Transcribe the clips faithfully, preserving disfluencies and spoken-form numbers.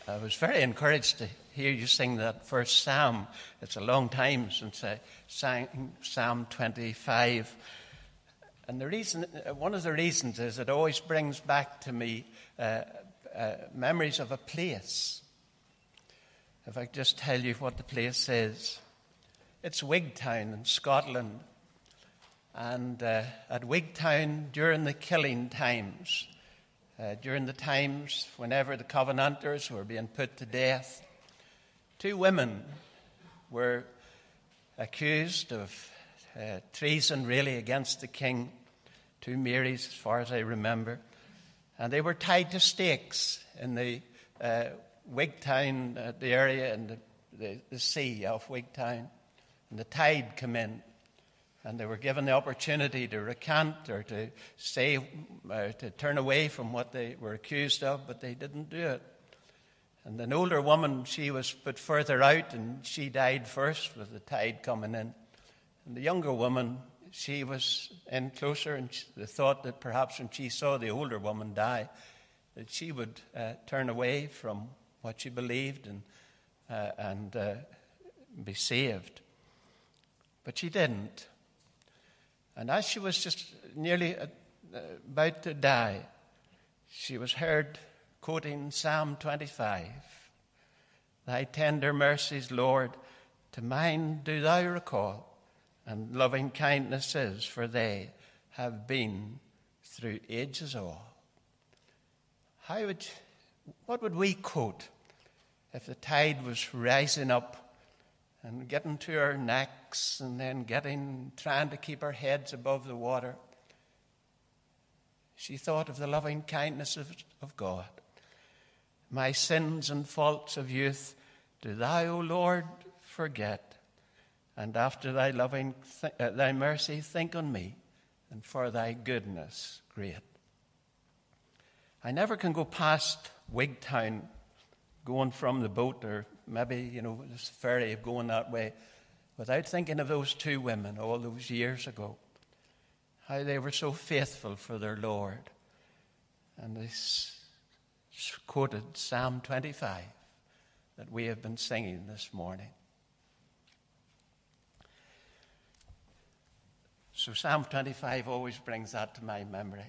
I was very encouraged to hear you sing that first psalm. It's a long time since I sang Psalm twenty-five. And the reason, one of the reasons is it always brings back to me uh, uh, memories of a place. If I just tell you what the place is. It's Wigtown in Scotland. And uh, at Wigtown, during the killing times, uh, during the times whenever the Covenanters were being put to death, two women were accused of uh, treason, really, against the king. Two Marys, as far as I remember. And they were tied to stakes in the uh, Wigtown, uh, the area in the, the, the sea of Wigtown. And the tide came in. And they were given the opportunity to recant or to say, uh, to turn away from what they were accused of, but they didn't do it. And an older woman, she was put further out, and she died first with the tide coming in. And the younger woman, she was in closer, and they thought that perhaps when she saw the older woman die, that she would uh, turn away from what she believed and uh, and uh, be saved. But she didn't. And as she was just nearly uh, about to die, she was heard quoting Psalm twenty-five. Thy tender mercies, Lord, to mine do thou recall, and loving kindnesses, for they have been through ages all. How would, what would we quote if the tide was rising up and getting to our necks and then getting, trying to keep our heads above the water? She thought of the loving kindness of, of God. My sins and faults of youth do thou, O Lord, forget. And after thy loving, th- uh, thy mercy, think on me, and for thy goodness great. I never can go past Wigtown going from the boat, or maybe, you know, this ferry of going that way, without thinking of those two women all those years ago. How they were so faithful for their Lord. And they s- quoted Psalm twenty-five that we have been singing this morning. So Psalm twenty-five always brings that to my memory.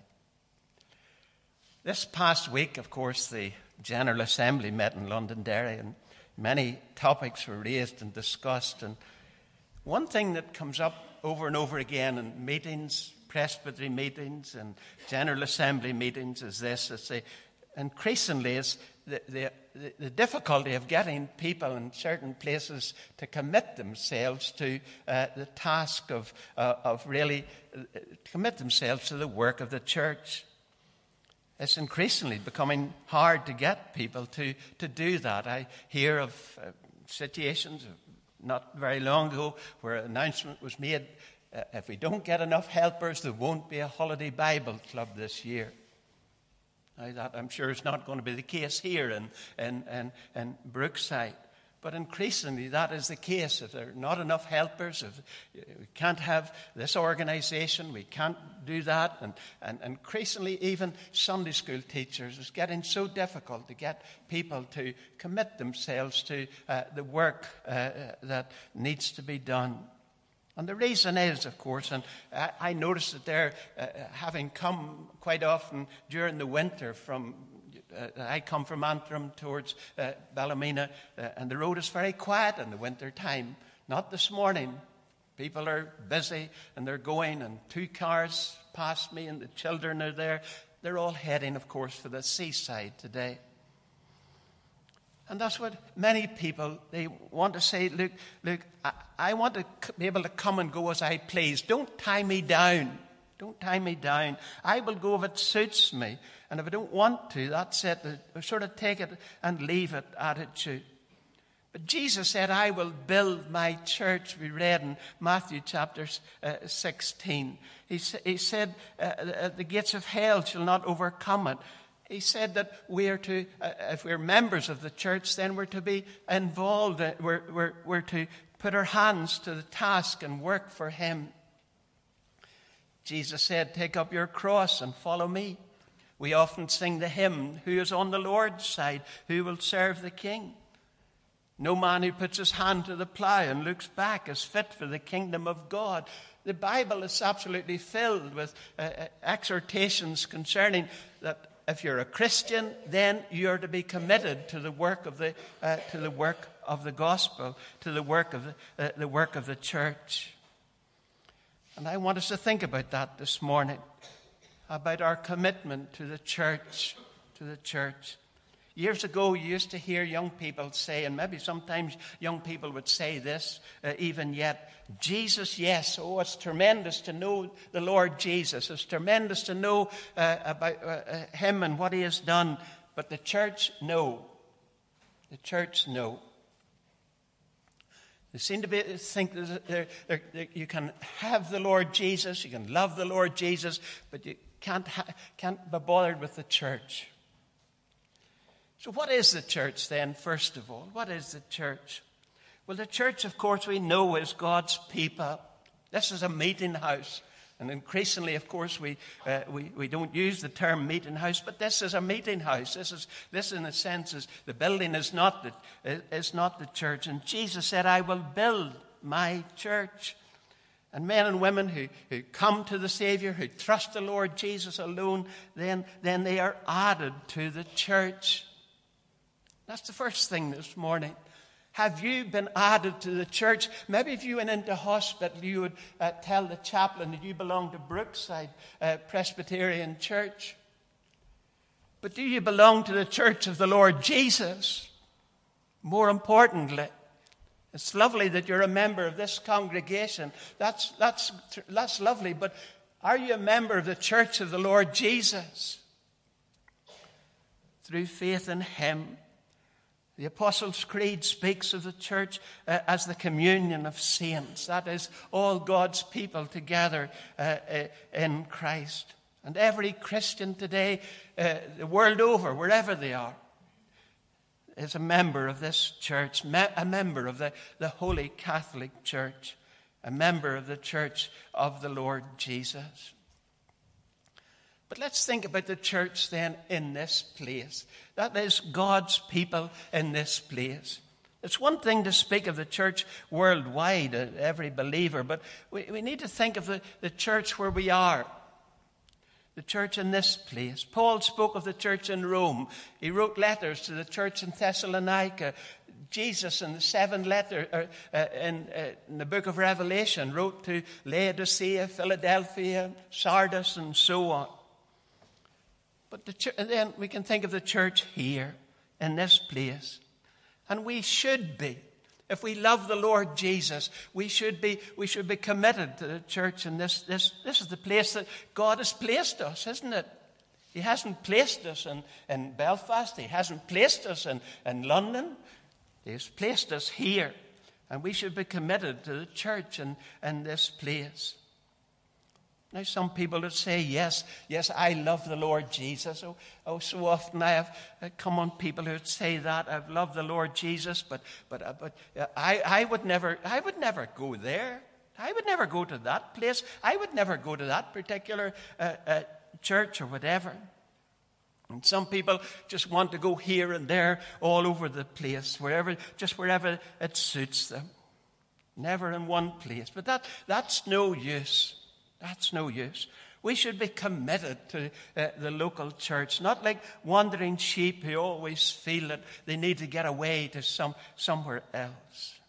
This past week, of course, the General Assembly met in Londonderry, and many topics were raised and discussed. And one thing that comes up over and over again in meetings, presbytery meetings and General Assembly meetings is this. It's a, increasingly is the, the, the difficulty of getting people in certain places to commit themselves to uh, the task of, uh, of really uh, commit themselves to the work of the church. It's increasingly becoming hard to get people to, to do that. I hear of uh, situations not very long ago where an announcement was made, uh, if we don't get enough helpers, there won't be a holiday Bible club this year. Now that, I'm sure, is not going to be the case here in, in, in, in Brookside. But increasingly that is the case. If there are not enough helpers, if we can't have this organization, we can't do that. And, and increasingly even Sunday school teachers, it's getting so difficult to get people to commit themselves to uh, the work uh, that needs to be done. And the reason is, of course, and I, I noticed that they're uh, having come quite often during the winter from Uh, I come from Antrim towards uh, Ballymena, uh, and the road is very quiet in the winter time. Not this morning. People are busy, and they're going, and two cars past me, and the children are there. They're all heading, of course, for the seaside today. And that's what many people, they want to say, look, look, I, I want to be able to come and go as I please. Don't tie me down. Don't tie me down. I will go if it suits me. And if I don't want to, that's it. I sort of take it and leave it attitude. But Jesus said, I will build my church. We read in Matthew chapter uh, sixteen. He, he said, uh, the gates of hell shall not overcome it. He said that we are to, uh, if we're members of the church, then we're to be involved. We're, we're, we're to put our hands to the task and work for him. Jesus said, take up your cross and follow me. We often sing the hymn, who is on the Lord's side, who will serve the King? No man who puts his hand to the plough and looks back is fit for the kingdom of God. The Bible is absolutely filled with uh, exhortations concerning that if you're a Christian, then you're to be committed to the work of the uh, to the work of the gospel, to the work of the, uh, the work of the church. And I want us to think about that this morning, about our commitment to the church, to the church. Years ago, you used to hear young people say, and maybe sometimes young people would say this uh, even yet, Jesus, yes. Oh, it's tremendous to know the Lord Jesus. It's tremendous to know uh, about uh, uh, him and what he has done. But the church, no. The church, no. They seem to be, think that they're, they're, they're, you can have the Lord Jesus, you can love the Lord Jesus, but you can't, ha- can't be bothered with the church. So what is the church then, first of all? What is the church? Well, the church, of course, we know is God's people. This is a meeting house. And increasingly, of course, we, uh, we, we don't use the term meeting house, but this is a meeting house. This, is, this in a sense, is the building is not the, is not the church. And Jesus said, I will build my church. And men and women who, who come to the Savior, who trust the Lord Jesus alone, then, then they are added to the church. That's the first thing this morning. Have you been added to the church? Maybe if you went into hospital, you would uh, tell the chaplain that you belong to Brookside uh, Presbyterian Church. But do you belong to the church of the Lord Jesus? More importantly, it's lovely that you're a member of this congregation. That's, that's, that's lovely. But are you a member of the church of the Lord Jesus? Through faith in him. The Apostles' Creed speaks of the church uh, as the communion of saints. That is, all God's people together uh, uh, in Christ. And every Christian today, uh, the world over, wherever they are, is a member of this church, me- a member of the, the Holy Catholic Church, a member of the church of the Lord Jesus. But let's think about the church then in this place. That is God's people in this place. It's one thing to speak of the church worldwide, uh, every believer, but we, we need to think of the, the church where we are. The church in this place. Paul spoke of the church in Rome. He wrote letters to the church in Thessalonica. Jesus in the seven letters uh, uh, in, uh, in the book of Revelation wrote to Laodicea, Philadelphia, Sardis, and so on. But the ch- then we can think of the church here, in this place. And we should be. If we love the Lord Jesus, we should be, we should be committed to the church. And this, this, this is the place that God has placed us, isn't it? He hasn't placed us in, in Belfast. He hasn't placed us in, in London. He has placed us here. And we should be committed to the church in, in this place. Now, some people would say, yes, yes, I love the Lord Jesus. Oh, oh so often I have uh, come on people who would say that. I've loved the Lord Jesus, but but uh, but uh, I, I would never I would never go there. I would never go to that place. I would never go to that particular uh, uh, church or whatever. And some people just want to go here and there, all over the place, wherever, just wherever it suits them. Never in one place. But that that's no use. That's no use. We should be committed to uh, the local church, not like wandering sheep who always feel that they need to get away to some somewhere else.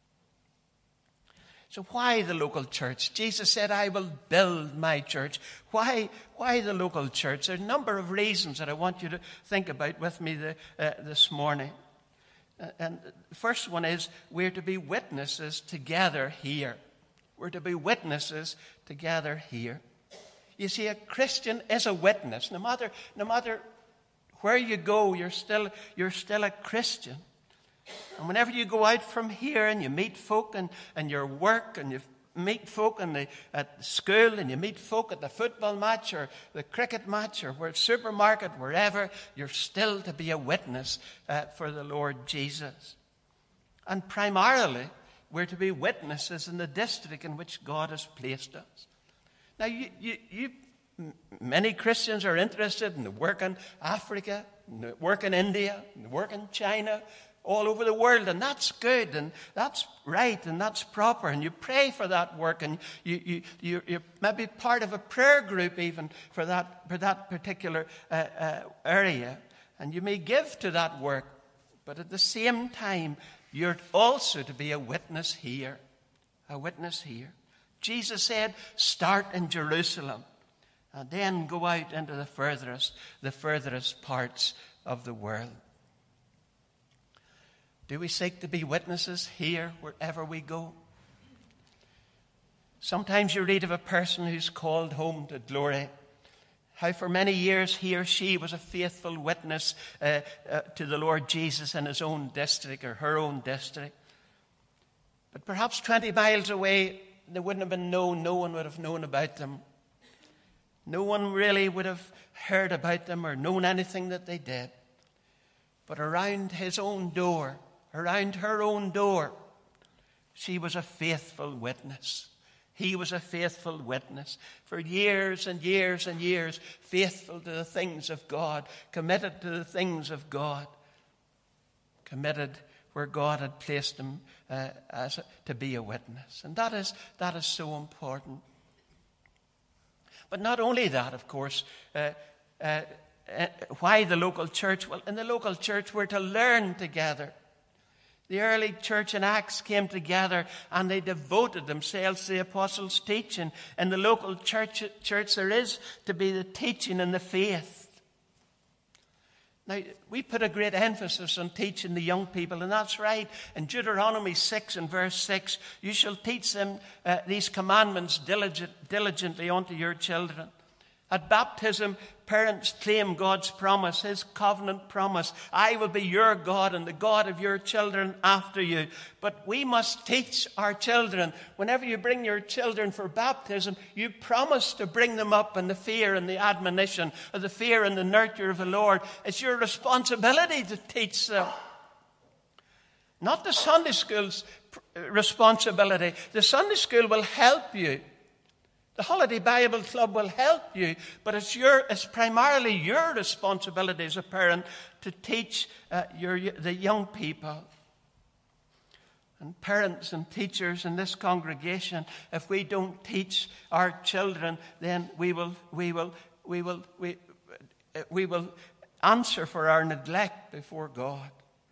So why the local church? Jesus said, I will build my church. Why, why the local church? There are a number of reasons that I want you to think about with me the, uh, this morning. Uh, and the first one is we're to be witnesses together here. We're to be witnesses together here. You see, a Christian is a witness. No matter, no matter where you go, you're still, you're still a Christian. And whenever you go out from here and you meet folk in, in your work and you meet folk in the, at school and you meet folk at the football match or the cricket match or where supermarket, wherever, you're still to be a witness uh, for the Lord Jesus. And primarily, we're to be witnesses in the district in which God has placed us. Now, you, you, you M- many Christians are interested in the work in Africa, in the work in India, in the work in China, all over the world, and that's good, and that's right, and that's proper, and you pray for that work, and you, you, you, you're maybe part of a prayer group even for that, for that particular uh, uh, area, and you may give to that work, but at the same time, you're also to be a witness here, a witness here. Jesus said, start in Jerusalem, and then go out into the furthest, the furthest parts of the world. Do we seek to be witnesses here, wherever we go? Sometimes you read of a person who's called home to glory, how for many years he or she was a faithful witness uh, uh, to the Lord Jesus in his own district or her own district. But perhaps twenty miles away, they wouldn't have been known. No one would have known about them. No one really would have heard about them or known anything that they did. But around his own door, around her own door, she was a faithful witness. He was a faithful witness for years and years and years, faithful to the things of God, committed to the things of God, committed where God had placed him uh, as a, to be a witness. And that is, that is so important. But not only that, of course, uh, uh, uh, why the local church? Well, in the local church, we're to learn together. The early church in Acts came together and they devoted themselves to the apostles' teaching. In the local church, church there is to be the teaching and the faith. Now, we put a great emphasis on teaching the young people, and that's right. In Deuteronomy six and verse six, you shall teach them uh, these commandments diligent, diligently unto your children. At baptism, parents claim God's promise, his covenant promise. I will be your God and the God of your children after you. But we must teach our children. Whenever you bring your children for baptism, you promise to bring them up in the fear and the admonition of the fear and the nurture of the Lord. It's your responsibility to teach them. Not the Sunday school's responsibility. The Sunday school will help you. The Holiday Bible Club will help you, but it's your, it's primarily your responsibility as a parent to teach uh, your, the young people. And parents and teachers in this congregation, if we don't teach our children, then we will, we will, we will, we, we will answer for our neglect before God.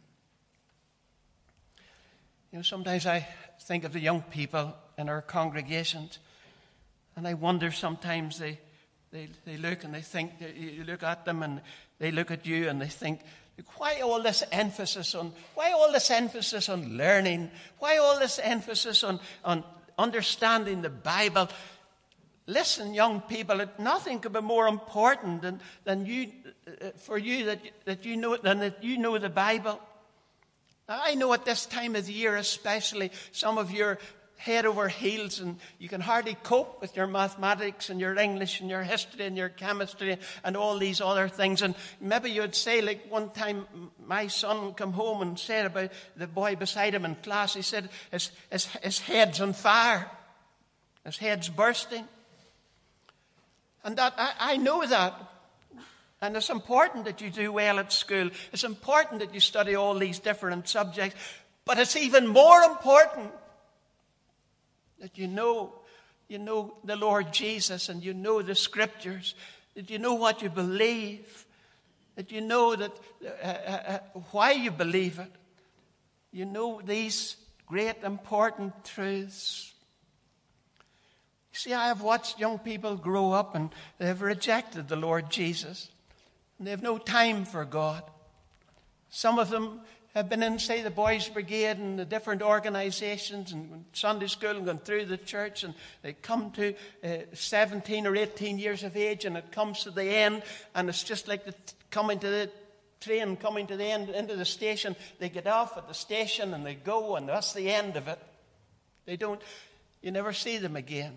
You know, sometimes I think of the young people in our congregations. And I wonder sometimes they, they, they look and they think, you look at them and they look at you and they think, why all this emphasis on, why all this emphasis on learning? Why all this emphasis on, on understanding the Bible? Listen, young people, nothing could be more important than, than you, uh, for you that, that you know, than that you know the Bible. Now, I know at this time of the year especially, some of you are head over heels and you can hardly cope with your mathematics and your English and your history and your chemistry and all these other things. And maybe you'd say, like one time my son come home and said about the boy beside him in class, he said his, his, his head's on fire, his head's bursting. And that I, I know that. And it's important that you do well at school. It's important that you study all these different subjects. But it's even more important that you know, you know the Lord Jesus and you know the Scriptures, that you know what you believe, that you know that uh, uh, why you believe it. You know these great important truths. You see, I have watched young people grow up and they have rejected the Lord Jesus. And they have no time for God. Some of them have been in, say, the Boys Brigade and the different organizations and Sunday school and gone through the church, and they come to uh, seventeen or eighteen years of age and it comes to the end and it's just like the t- coming to the train, coming to the end, into the station. They get off at the station and they go and that's the end of it. They don't, you never see them again.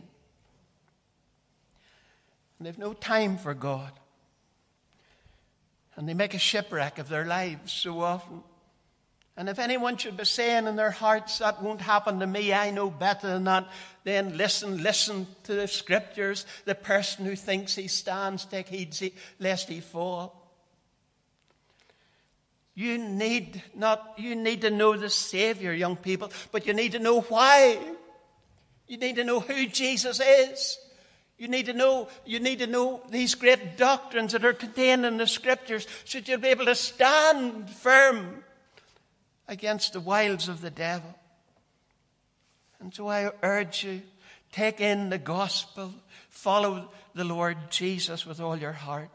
And they've no time for God. And they make a shipwreck of their lives so often. And if anyone should be saying in their hearts, that won't happen to me, I know better than that, then listen, listen to the Scriptures. The person who thinks he stands, take heed lest he fall. You need not, you need to know the Savior, young people, but you need to know why. You need to know who Jesus is. You need to know, you need to know these great doctrines that are contained in the Scriptures, so you'll be able to stand firm against the wiles of the devil. And so I urge you, take in the gospel, follow the Lord Jesus with all your heart.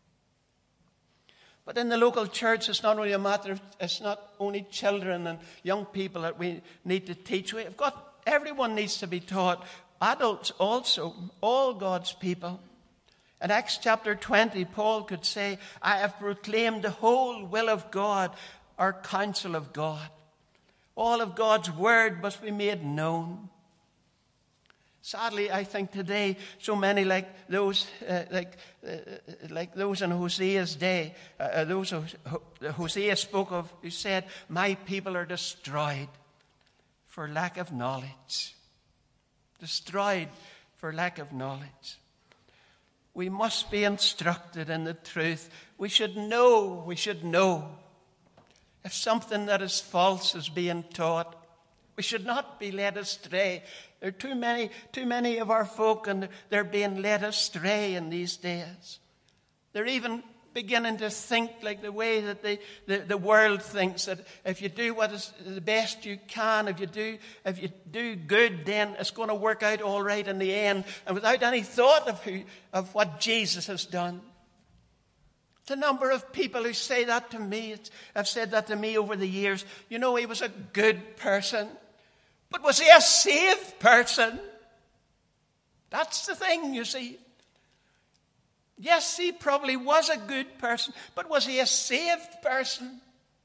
But in the local church, it's not only a matter of, it's not only children and young people that we need to teach. We've got, everyone needs to be taught, adults also, all God's people. In Acts chapter twenty, Paul could say, I have proclaimed the whole will of God, our counsel of God. All of God's word must be made known. Sadly, I think today, so many like those, uh, like, uh, like those in Hosea's day, uh, those who Hosea spoke of, who said, my people are destroyed for lack of knowledge. Destroyed for lack of knowledge. We must be instructed in the truth. We should know, we should know if something that is false is being taught. We should not be led astray. There are too many, too many of our folk, and they're being led astray in these days. They're even beginning to think like the way that they, the, the world thinks, that if you do what is the best you can, if you do, if you do good, then it's going to work out all right in the end, and without any thought of who, of what Jesus has done. The number of people who say that to me, have said that to me over the years. You know, he was a good person. But was he a saved person? That's the thing, you see. Yes, he probably was a good person, but was he a saved person?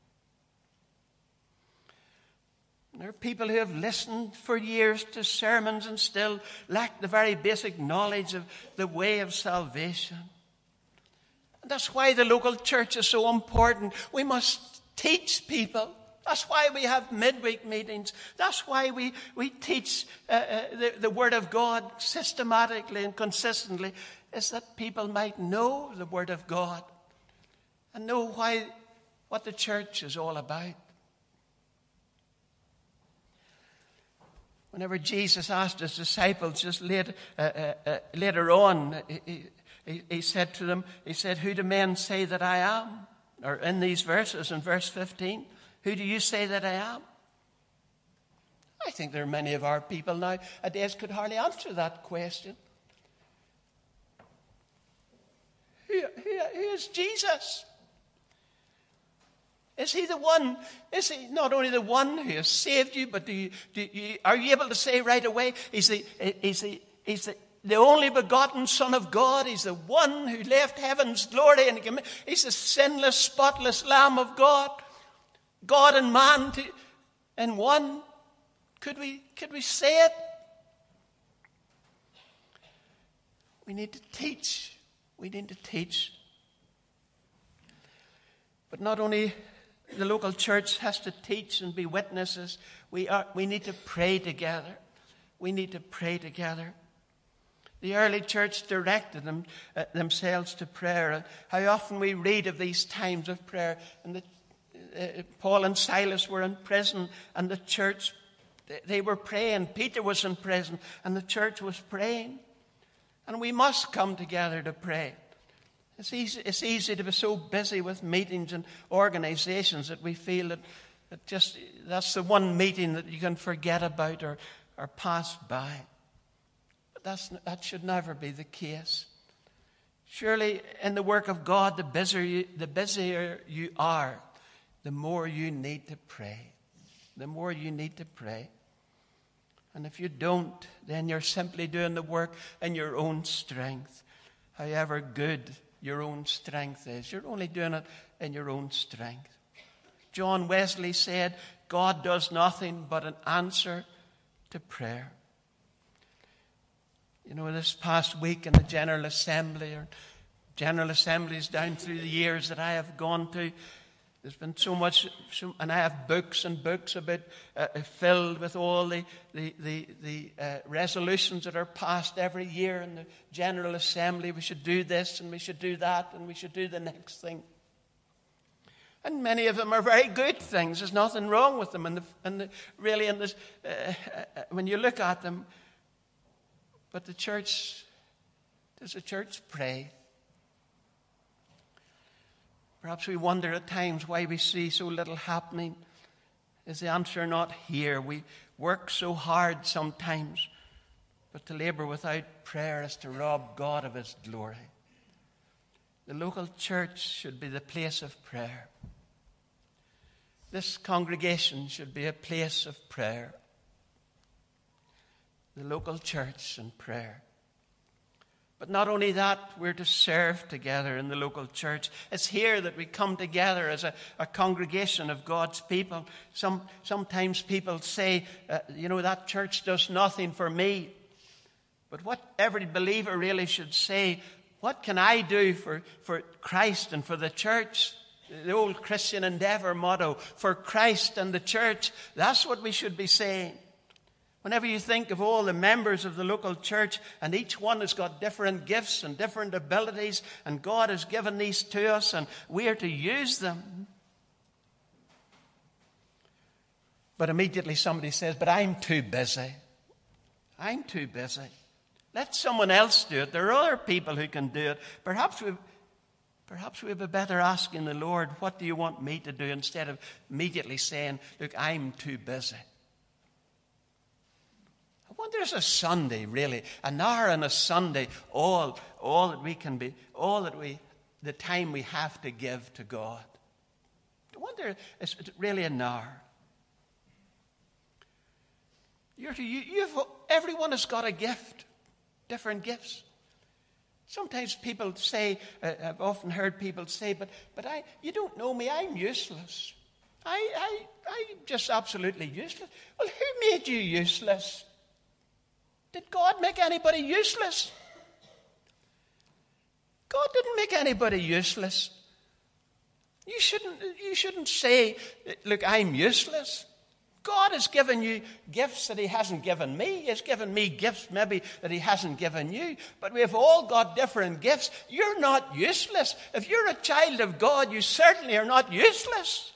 There are people who have listened for years to sermons and still lack the very basic knowledge of the way of salvation. And that's why the local church is so important. We must teach people. That's why we have midweek meetings. That's why we, we teach uh, uh, the, the Word of God systematically and consistently, is that people might know the Word of God and know why, what the church is all about. Whenever Jesus asked his disciples just later, uh, uh, uh, later on, he, he, he said to them, he said, who do men say that I am? Or in these verses, in verse fifteen, who do you say that I am? I think there are many of our people nowadays could hardly answer that question. Who, who, who is Jesus? Is he the one, is he not only the one who has saved you, but do you, do you, are you able to say right away, he's the, he's the, he's the, the only begotten Son of God. He's the one who left heaven's glory, and he came, he's the sinless, spotless Lamb of God. God and man to, in one. Could we, could we say it? We need to teach. We need to teach. But not only the local church has to teach and be witnesses, we, are, we need to pray together. We need to pray together. The early church directed them, uh, themselves to prayer. And how often we read of these times of prayer. And the, uh, Paul and Silas were in prison, and the church, they, they were praying. Peter was in prison, and the church was praying. And we must come together to pray. It's easy, it's easy to be so busy with meetings and organizations that we feel that, that just that's the one meeting that you can forget about or, or pass by. But that's, that should never be the case. Surely in the work of God, the busier you, the busier you are, the more you need to pray. The more you need to pray. And if you don't, then you're simply doing the work in your own strength. However good your own strength is, you're only doing it in your own strength. John Wesley said, God does nothing but an answer to prayer. You know, this past week in the General Assembly, or General Assemblies down through the years that I have gone to, There's been so much, so, and I have books and books about uh, filled with all the the the, the uh, resolutions that are passed every year in the General Assembly. We should do this and we should do that and we should do the next thing. And many of them are very good things. There's nothing wrong with them. And, the, and the, really, in this, uh, uh, when you look at them, but the church, does the church pray? Perhaps we wonder at times why we see so little happening. Is the answer not here? We work so hard sometimes, but to labor without prayer is to rob God of his glory. The local church should be the place of prayer. This congregation should be a place of prayer. The local church and prayer. But not only that, we're to serve together in the local church. It's here that we come together as a, a congregation of God's people. Some, sometimes people say, uh, you know, that church does nothing for me. But what every believer really should say, what can I do for, for Christ and for the church? The old Christian Endeavor motto, for Christ and the church. That's what we should be saying. Whenever you think of all the members of the local church, and each one has got different gifts and different abilities, and God has given these to us, and we are to use them. But immediately somebody says, but I'm too busy. I'm too busy. Let someone else do it. There are other people who can do it. Perhaps we perhaps we'd be better asking the Lord, what do you want me to do, instead of immediately saying, look, I'm too busy. I wonder, is a Sunday really, an hour on a Sunday, all, all that we can be, all that we, the time we have to give to God? I wonder, is it really an hour? You're to, you, you've, everyone has got a gift, different gifts. Sometimes people say, uh, I've often heard people say, but but I, you don't know me, I'm useless. I, I, I'm just absolutely useless. Well, who made you useless? Did God make anybody useless? God didn't make anybody useless. You shouldn't, you shouldn't say, look, I'm useless. God has given you gifts that he hasn't given me. He has given me gifts maybe that he hasn't given you. But we've all got different gifts. You're not useless. If you're a child of God, you certainly are not useless.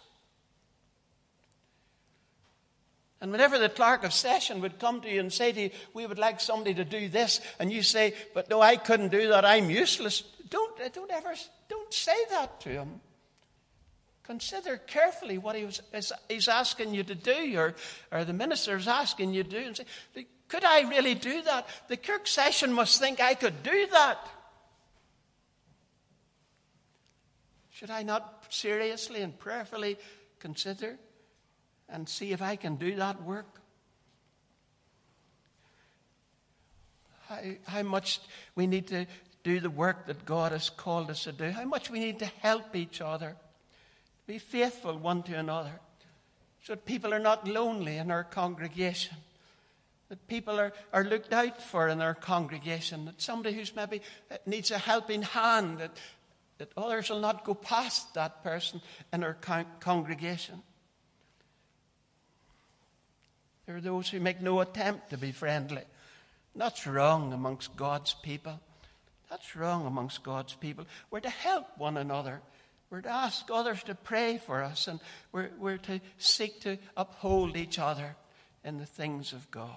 And whenever the clerk of session would come to you and say to you, we would like somebody to do this, and you say, but no, I couldn't do that, I'm useless. Don't, don't ever, don't say that to him. Consider carefully what he was, is, he's asking you to do, or, or the minister is asking you to do, and say, could I really do that? The Kirk session must think I could do that. Should I not seriously and prayerfully consider and see if I can do that work? How, how much we need to do the work that God has called us to do. How much we need to help each other. Be faithful one to another, so that people are not lonely in our congregation, that people are, are looked out for in our congregation, that somebody who's maybe needs a helping hand, that, that others will not go past that person in our con- congregation. There are those who make no attempt to be friendly. That's wrong amongst God's people. That's wrong amongst God's people. We're to help one another. We're to ask others to pray for us, and we're, we're to seek to uphold each other in the things of God.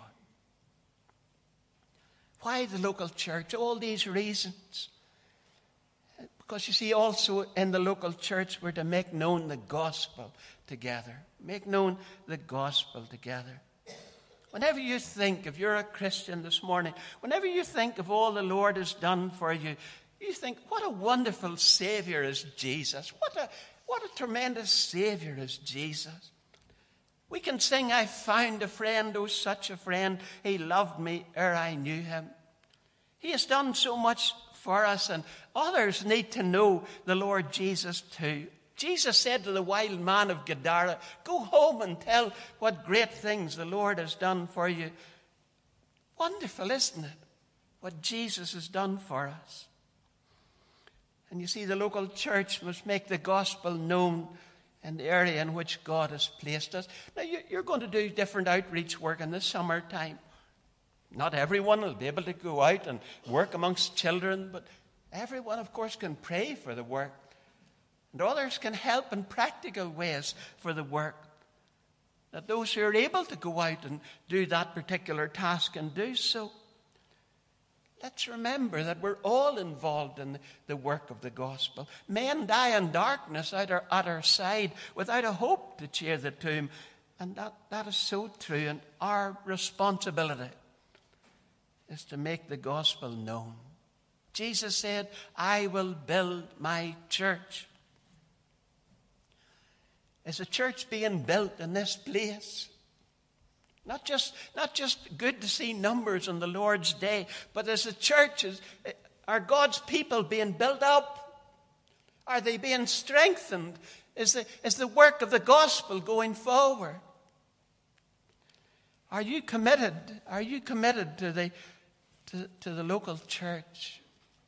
Why the local church? All these reasons. Because you see, also in the local church, we're to make known the gospel together. Make known the gospel together. Whenever you think, if you're a Christian this morning, whenever you think of all the Lord has done for you, you think, what a wonderful Savior is Jesus. What a, what a tremendous Savior is Jesus. We can sing, I found a friend, oh such a friend. He loved me ere I knew him. He has done so much for us, and others need to know the Lord Jesus too. Jesus said to the wild man of Gadara, go home and tell what great things the Lord has done for you. Wonderful, isn't it? What Jesus has done for us. And you see, the local church must make the gospel known in the area in which God has placed us. Now, you're going to do different outreach work in the summertime. Not everyone will be able to go out and work amongst children, but everyone, of course, can pray for the work. And others can help in practical ways for the work. That those who are able to go out and do that particular task can do so. Let's remember that we're all involved in the work of the gospel. Men die in darkness at our, at our side without a hope to cheer the tomb. And that, that is so true. And our responsibility is to make the gospel known. Jesus said, I will build my church. Is a church being built in this place? Not just, not just good to see numbers on the Lord's day, but as a church, is, are God's people being built up? Are they being strengthened? Is the, is the work of the gospel going forward? Are you committed? Are you committed to the, to, to the local church?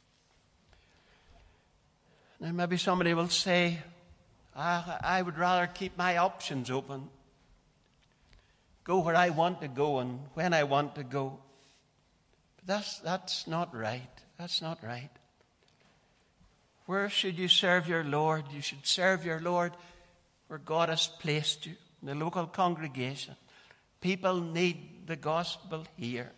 Now maybe somebody will say, ah, I would rather keep my options open. Go where I want to go and when I want to go. But that's, that's not right. That's not right. Where should you serve your Lord? You should serve your Lord where God has placed you, in the local congregation. People need the gospel here.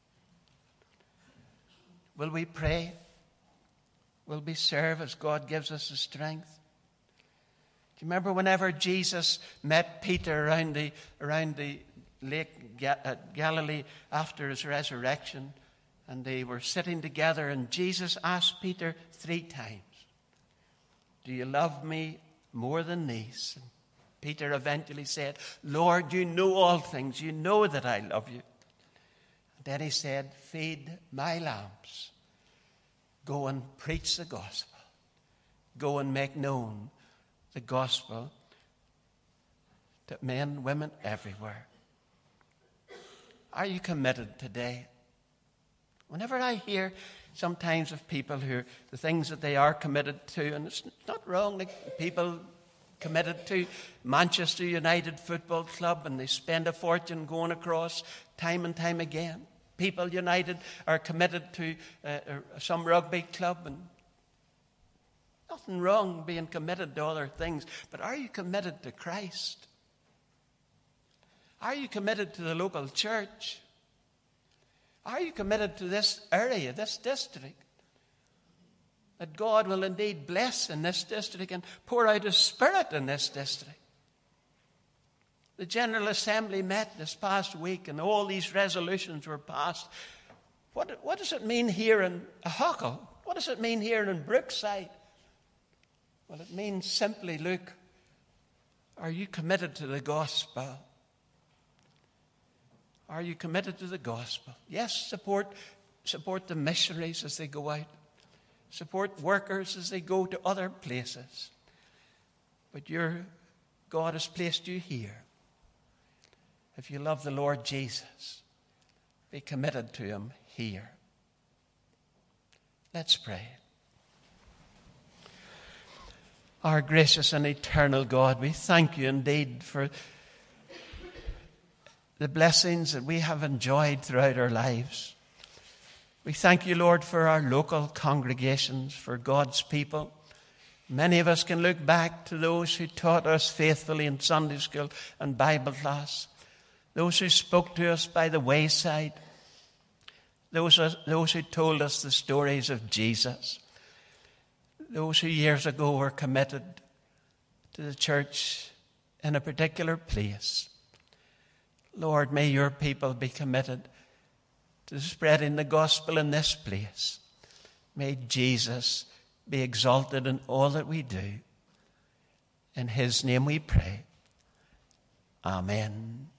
Will we pray? Will we serve as God gives us the strength? Do you remember whenever Jesus met Peter around the, around the lake at Galilee after his resurrection, and they were sitting together, and Jesus asked Peter three times, do you love me more than these? And Peter eventually said, Lord, you know all things. You know that I love you. And then he said, feed my lambs. Go and preach the gospel. Go and make known the gospel to men, women, everywhere. Are you committed today? Whenever I hear sometimes of people who, the things that they are committed to, and it's not wrong, like people committed to Manchester United Football Club and they spend a fortune going across time and time again. People United are committed to uh, some rugby club, and nothing wrong being committed to other things, but are you committed to Christ? Are you committed to the local church? Are you committed to this area, this district? That God will indeed bless in this district and pour out His Spirit in this district. The General Assembly met this past week and all these resolutions were passed. What, what does it mean here in Huckle? What does it mean here in Brookside? Well, it means simply, look, are you committed to the gospel? Are you committed to the gospel? Yes, support, support the missionaries as they go out. Support workers as they go to other places. But your God has placed you here. If you love the Lord Jesus, be committed to Him here. Let's pray. Our gracious and eternal God, we thank you indeed for the blessings that we have enjoyed throughout our lives. We thank you, Lord, for our local congregations, for God's people. Many of us can look back to those who taught us faithfully in Sunday school and Bible class, those who spoke to us by the wayside, those, those who told us the stories of Jesus, those who years ago were committed to the church in a particular place. Lord, may your people be committed to spreading the gospel in this place. May Jesus be exalted in all that we do. In His name we pray. Amen.